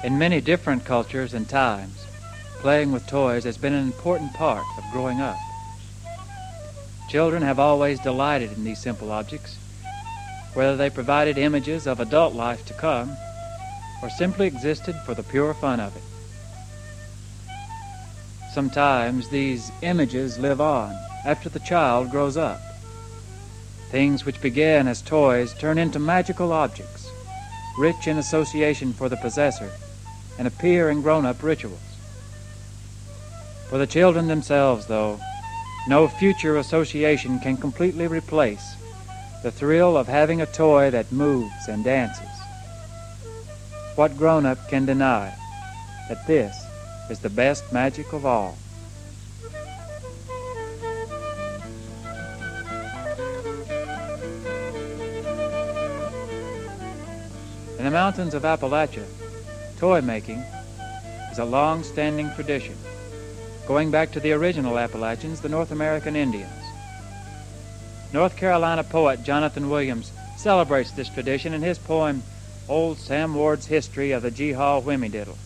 In many different cultures and times, playing with toys has been an important part of growing up. Children have always delighted in these simple objects, whether they provided images of adult life to come or simply existed for the pure fun of it. Sometimes these images live on after the child grows up. Things which began as toys turn into magical objects, rich in association for the possessor, and appear in grown-up rituals. For the children themselves, though, no future association can completely replace the thrill of having a toy that moves and dances. What grown-up can deny that this is the best magic of all? In the mountains of Appalachia, toy making is a long-standing tradition, going back to the original Appalachians, the North American Indians. North Carolina poet Jonathan Williams celebrates this tradition in his poem, Old Sam Ward's History of the Geehaw Whimmy-Diddle.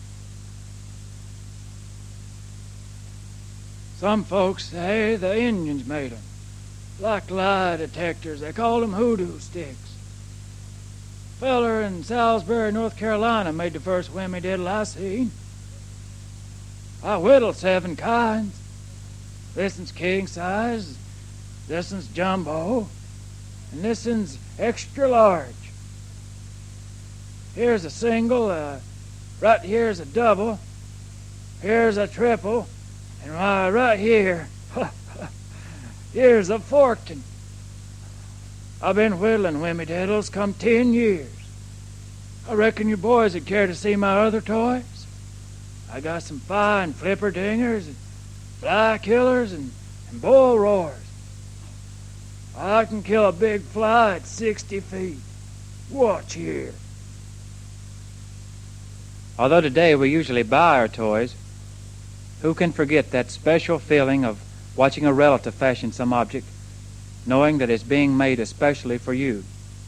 Some folks say the Indians made 'em. Like lie detectors, they call 'em hoodoo sticks. Feller in Salisbury, North Carolina, made the first whimmy-diddle I seen. I whittled 7 kinds. This one's king size, this one's jumbo, and this one's extra large. Here's a single, right here's a double, here's a triple, and right here, here's a forked one. I've been whittling whimmy-diddles come 10 years. I reckon you boys would care to see my other toys. I got some fine flipper dingers and fly killers and bull roars. I can kill a big fly at 60 feet. Watch here. Although today we usually buy our toys, who can forget that special feeling of watching a relative fashion some object, knowing that it's being made especially for you?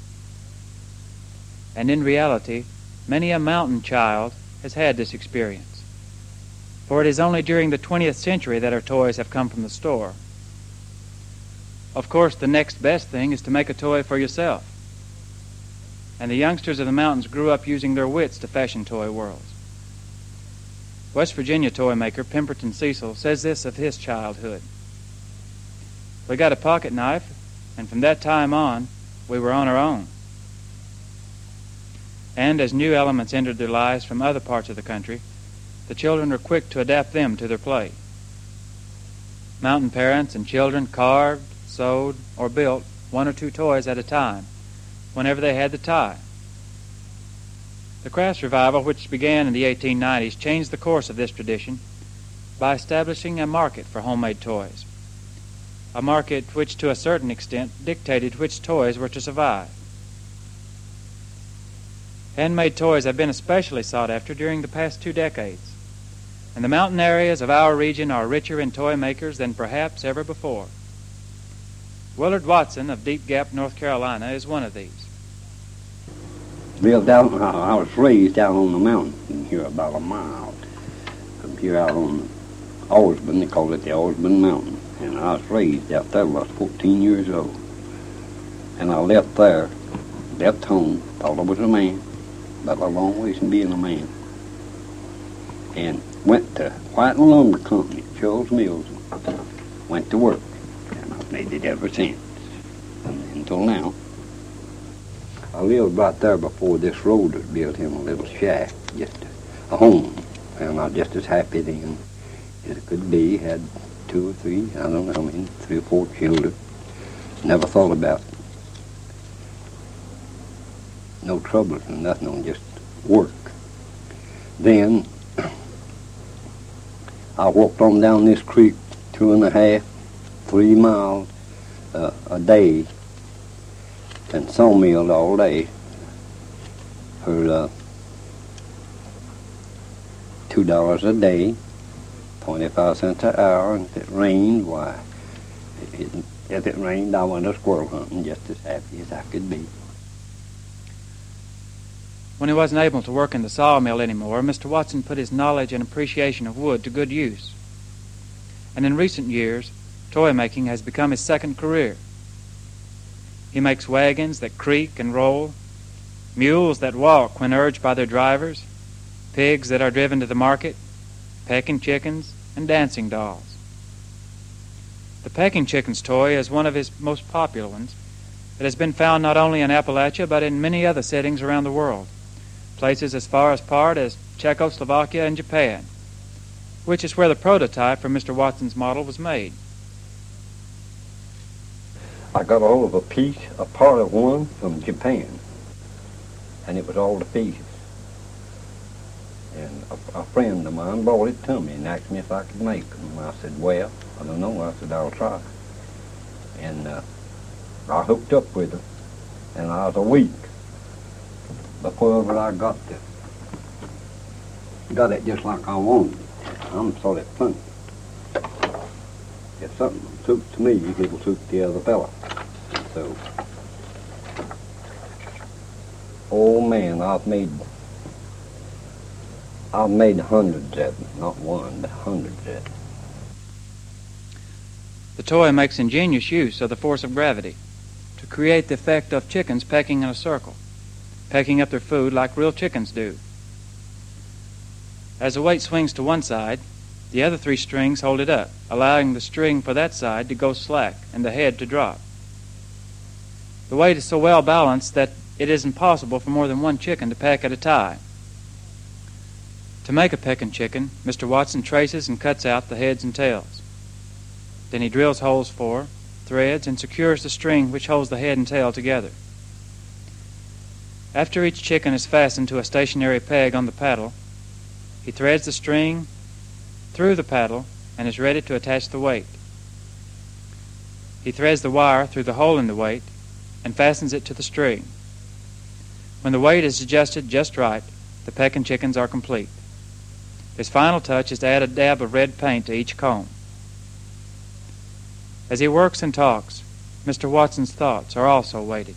And in reality, many a mountain child has had this experience, for it is only during the 20th century that our toys have come from the store. Of course, the next best thing is to make a toy for yourself, and the youngsters of the mountains grew up using their wits to fashion toy worlds. West Virginia toy maker Pemberton Cecil says this of his childhood: "We got a pocket knife, and from that time on, we were on our own." And as new elements entered their lives from other parts of the country, the children were quick to adapt them to their play. Mountain parents and children carved, sewed, or built 1 or 2 toys at a time, whenever they had the time. The crafts revival, which began in the 1890s, changed the course of this tradition by establishing a market for homemade toys, a market which to a certain extent dictated which toys were to survive. Handmade toys have been especially sought after during the past 2 decades, and the mountain areas of our region are richer in toy makers than perhaps ever before. Willard Watson of Deep Gap, North Carolina, is one of these. Lived out, I was raised out on the mountain from here about a mile. From here out on Osborne, they call it the Osborne Mountain. And I was raised out there when I was 14 years old. And I left there, left home, thought I was a man, but a long ways from being a man. And went to White and Lumber Company, Charles Mills, went to work. And I've made it ever since, until now. I lived right there before this road was built in a little shack, just a home. And I was just as happy then as it could be. Had 2 or 3, I don't know how many, 3 or 4 children. Never thought about no troubles and nothing, on just work. Then I walked on down this creek 2.5, 3 miles a day, and sawmilled all day for $2 a day, 25 cents an hour, and if it rained, why, if it rained, I went squirrel hunting just as happy as I could be. When he wasn't able to work in the sawmill anymore, Mr. Watson put his knowledge and appreciation of wood to good use. And in recent years, toy making has become his second career. He makes wagons that creak and roll, mules that walk when urged by their drivers, pigs that are driven to the market, pecking chickens, and dancing dolls. The pecking chickens toy is one of his most popular ones. It has been found not only in Appalachia but in many other settings around the world, places as far apart as Czechoslovakia and Japan, which is where the prototype for Mr. Watson's model was made. I got a hold of a part of one from Japan, and it was all to pieces. And a friend of mine brought it to me and asked me if I could make them. I said, well, I don't know. I said, I'll try. And I hooked up with her, and I was a week before ever I got it just like I wanted. I'm sort of funny. If something suits me, it'll suit the other fella. So, oh man, I've made hundreds of them, not one, but hundreds of them. The toy makes ingenious use of the force of gravity to create the effect of chickens pecking in a circle, pecking up their food like real chickens do. As the weight swings to one side, the other three strings hold it up, allowing the string for that side to go slack and the head to drop. The weight is so well balanced that it is impossible for more than one chicken to peck at a time. To make a pecking chicken, Mr. Watson traces and cuts out the heads and tails. Then he drills holes for, threads, and secures the string which holds the head and tail together. After each chicken is fastened to a stationary peg on the paddle, he threads the string through the paddle and is ready to attach the weight. He threads the wire through the hole in the weight and fastens it to the string. When the weight is adjusted just right, the pecking chickens are complete. His final touch is to add a dab of red paint to each comb. As he works and talks, Mr. Watson's thoughts are also weighted.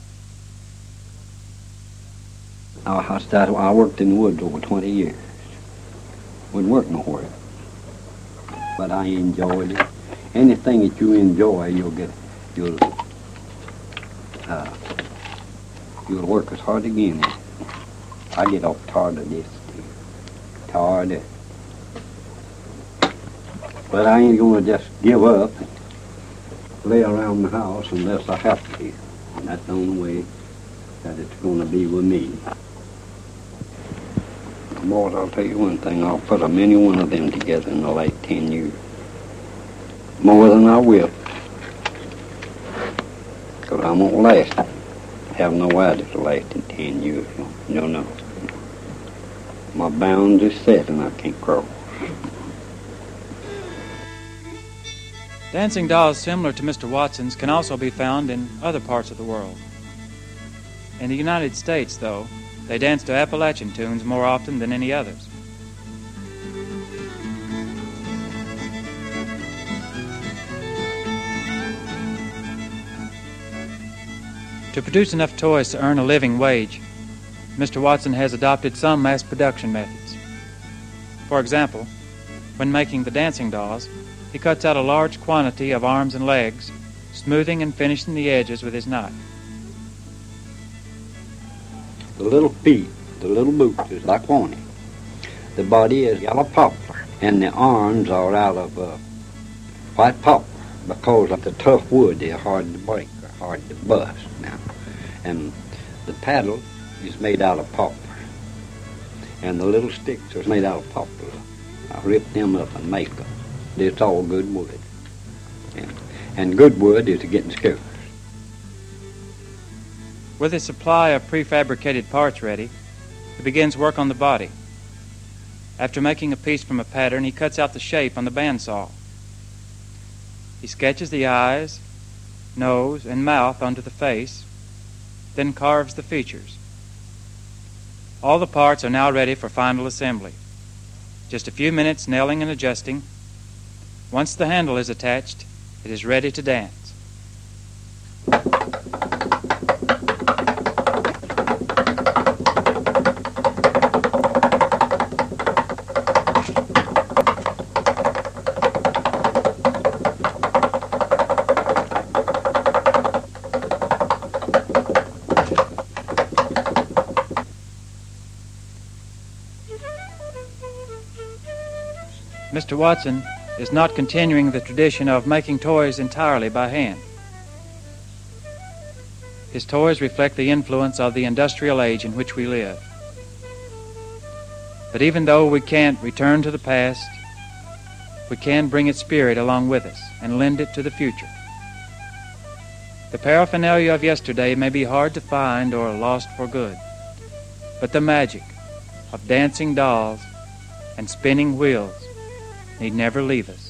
I worked in the woods over 20 years. Wouldn't work nowhere. But I enjoyed it. Anything that you enjoy, you'll work as hard again. I get off tired of this. Tired of it. But I ain't gonna just give up and lay around the house unless I have to. And that's the only way that it's gonna be with me. Boys, I'll tell you one thing, I'll put a many one of them together in the last 10 years. More than I will. Because I won't last. I have no idea to last in 10 years. No. My bounds is set and I can't cross. Dancing dolls similar to Mr. Watson's can also be found in other parts of the world. In the United States, though, they dance to Appalachian tunes more often than any others. To produce enough toys to earn a living wage, Mr. Watson has adopted some mass production methods. For example, when making the dancing dolls, he cuts out a large quantity of arms and legs, smoothing and finishing the edges with his knife. The little feet, the little boots is like pony. The body is yellow poplar, and the arms are out of white poplar because of the tough wood. They're hard to break or hard to bust now. And the paddle is made out of poplar, and the little sticks are made out of poplar. I rip them up and make them. It's all good wood, and good wood is getting scarce. With his supply of prefabricated parts ready, he begins work on the body. After making a piece from a pattern, he cuts out the shape on the bandsaw. He sketches the eyes, nose, and mouth onto the face, then carves the features. All the parts are now ready for final assembly. Just a few minutes nailing and adjusting. Once the handle is attached, it is ready to dance. Mr. Watson is not continuing the tradition of making toys entirely by hand. His toys reflect the influence of the industrial age in which we live. But even though we can't return to the past, we can bring its spirit along with us and lend it to the future. The paraphernalia of yesterday may be hard to find or lost for good, but the magic of dancing dolls and spinning wheels need never leave us.